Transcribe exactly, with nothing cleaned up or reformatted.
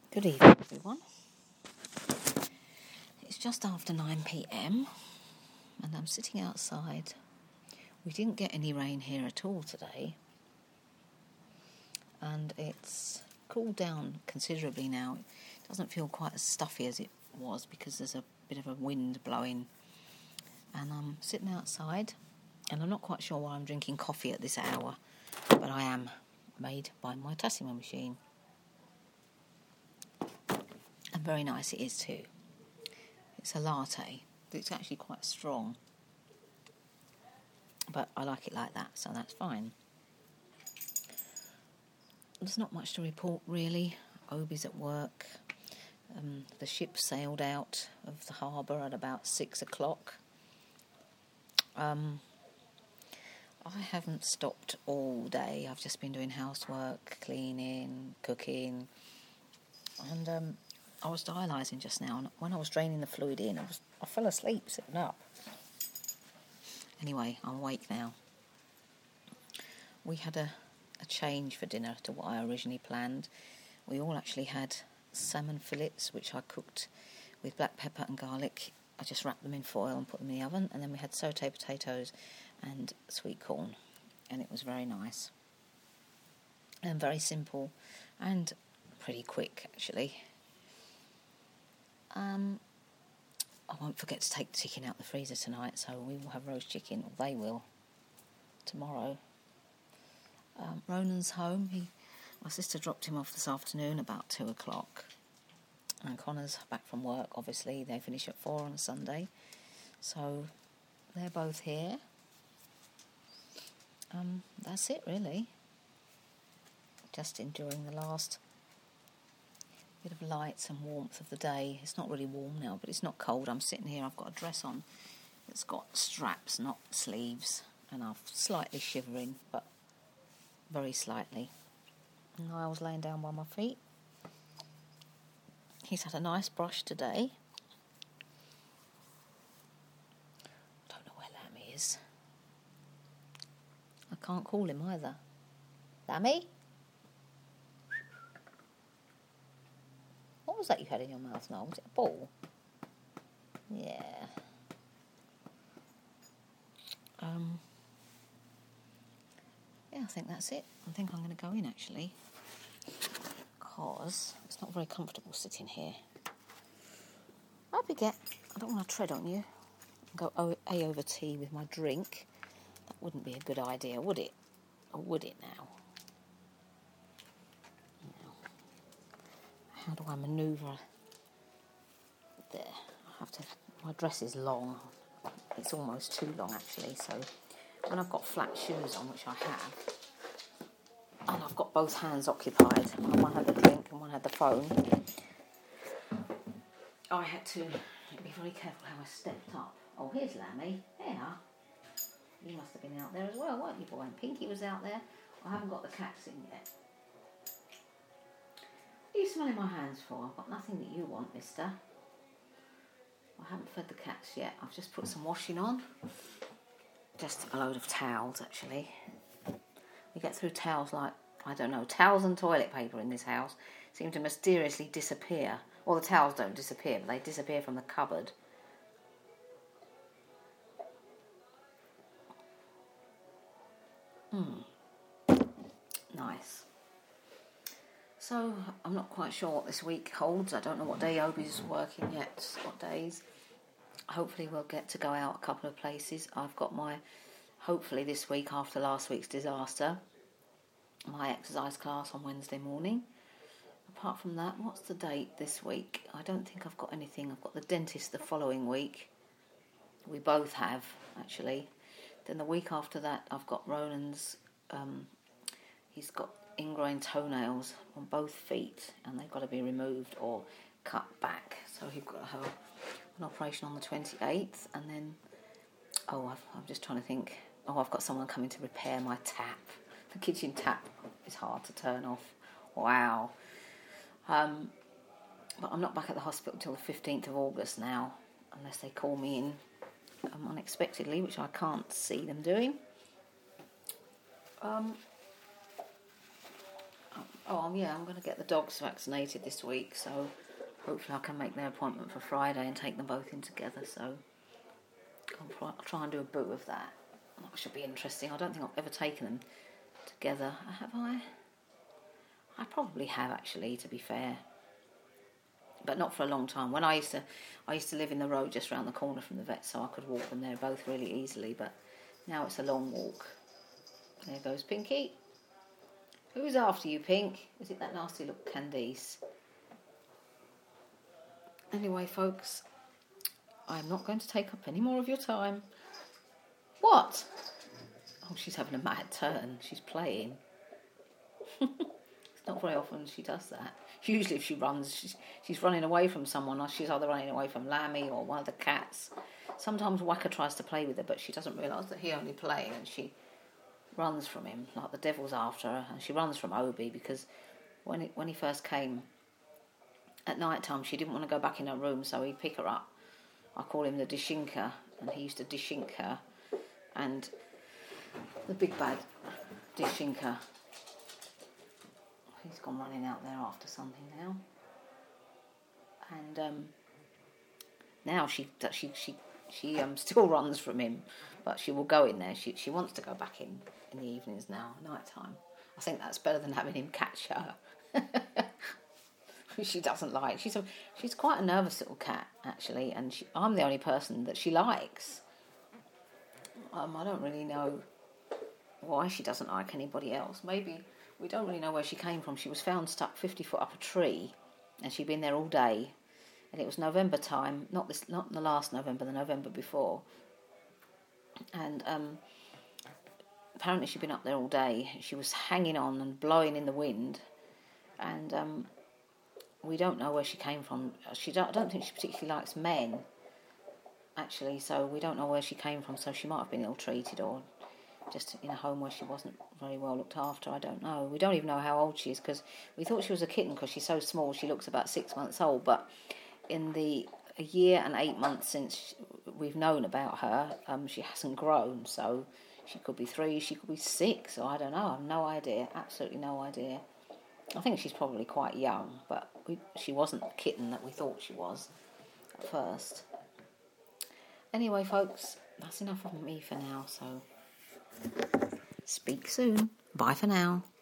Good evening, everyone. It's just after nine p.m. and I'm sitting outside. We didn't get any rain here at all today, and it's cooled down considerably now. It doesn't feel quite as stuffy as it was because there's a bit of a wind blowing, and I'm sitting outside, and I'm not quite sure why I'm drinking coffee at this hour, but I am, made by my Tassimo machine. And very nice it is too. It's a latte. It's actually quite strong, but I like it like that, so that's fine. There's not much to report really. Obi's at work. Um, the ship sailed out of the harbour at about six o'clock. Um, I haven't stopped all day. I've just been doing housework, cleaning, cooking, and um, I was dialysing just now, and when I was draining the fluid in, I was I fell asleep sitting up. Anyway, I'm awake now. We had a, a change for dinner to what I originally planned. We all actually had salmon fillets, which I cooked with black pepper and garlic. I just wrapped them in foil and put them in the oven, and then we had sauté potatoes and sweet corn, and it was very nice. And very simple, and pretty quick, actually. Um, I won't forget to take the chicken out the freezer tonight, so we will have roast chicken, or they will, tomorrow. Um, Ronan's home. He, my sister dropped him off this afternoon about two o'clock, and Connor's back from work, obviously. They finish at four on a Sunday, so they're both here. Um, that's it, really. Just enjoying the last bit of lights and warmth of the day. It's not really warm now, but it's not cold. I'm sitting here, I've got a dress on that's got straps, not sleeves, and I'm slightly shivering, but very slightly. And Niall's laying down by my feet. He's had a nice brush today. I don't know where Lammy is. I can't call him either. Lammy? What was that you had in your mouth now? Was it a ball? Yeah. Um. Yeah, I think that's it. I think I'm going to go in, actually, because it's not very comfortable sitting here. Up you get. I don't want to tread on you. Go A over T with my drink. That wouldn't be a good idea, would it? Or would it now? How do I manoeuvre? There. I have to. My dress is long. It's almost too long, actually. So when I've got flat shoes on, which I have, and I've got both hands occupied, one had the drink and one had the phone, I had to be very careful how I stepped up. Oh, here's Lammy. There. You must have been out there as well, weren't you, boy? And Pinky was out there. I haven't got the cats in yet. What are you smelling my hands for? I've got nothing that you want, mister. I haven't fed the cats yet. I've just put some washing on. Just a load of towels, actually. We get through towels like, I don't know, towels and toilet paper in this house seem to mysteriously disappear. Well, the towels don't disappear, but they disappear from the cupboard. Hmm. Nice. So, I'm not quite sure what this week holds. I don't know what day Obi's working yet, what days. Hopefully we'll get to go out a couple of places. I've got my, hopefully this week after last week's disaster, my exercise class on Wednesday morning. Apart from that, what's the date this week? I don't think I've got anything. I've got the dentist the following week. We both have, actually. Then the week after that, I've got Ronan's, um, he's got ingrown toenails on both feet, and they've got to be removed or cut back. So he's got to have an operation on the twenty-eighth, and then, oh, I've, I'm just trying to think. Oh, I've got someone coming to repair my tap. The kitchen tap is hard to turn off. Wow. Um, but I'm not back at the hospital until the fifteenth of August now, unless they call me in um, unexpectedly, which I can't see them doing. Um, Oh, um, yeah, I'm going to get the dogs vaccinated this week, so hopefully I can make their appointment for Friday and take them both in together, so I'll try and do a boo of that. That should be interesting. I don't think I've ever taken them together, have I? I probably have, actually, to be fair. But not for a long time. When I used to, I used to live in the road just round the corner from the vet, so I could walk them there both really easily. But now it's a long walk. There goes Pinky. Who's after you, Pink? Is it that nasty little Candice? Anyway, folks, I'm not going to take up any more of your time. What? Oh, she's having a mad turn. She's playing. It's not very often she does that. Usually if she runs, she's, she's running away from someone, or she's either running away from Lammy or one of the cats. Sometimes Wacker tries to play with her, but she doesn't realise that he only playing, and she runs from him, like the devil's after her, and she runs from Obi, because when it, when he first came at night time, she didn't want to go back in her room, so he'd pick her up. I call him the Dishinka, and he used to dishink her, and the big bad Dishinka. He's gone running out there after something now, and um, now she she she she um still runs from him, but she will go in there. She she wants to go back in in the evenings now, night time. I think that's better than having him catch her. She doesn't like. She's a she's quite a nervous little cat, actually, and she, I'm the only person that she likes. Um, I don't really know why she doesn't like anybody else. Maybe. We don't really know where she came from. She was found stuck fifty foot up a tree, and she'd been there all day. And it was November time, not this, not the last November, the November before. And um, apparently she'd been up there all day. She was hanging on and blowing in the wind, and um, we don't know where she came from. She don't, I don't think she particularly likes men, actually. So we don't know where she came from. So she might have been ill-treated or just in a home where she wasn't very well looked after. I don't know. We don't even know how old she is, because we thought she was a kitten because she's so small. She looks about six months old, but in the a year and eight months since we've known about her, um, she hasn't grown. So she could be three, she could be six, or I don't know. I have no idea. Absolutely no idea. I think she's probably quite young, but we, she wasn't the kitten that we thought she was at first. Anyway, folks, that's enough of me for now, so speak soon. Bye for now.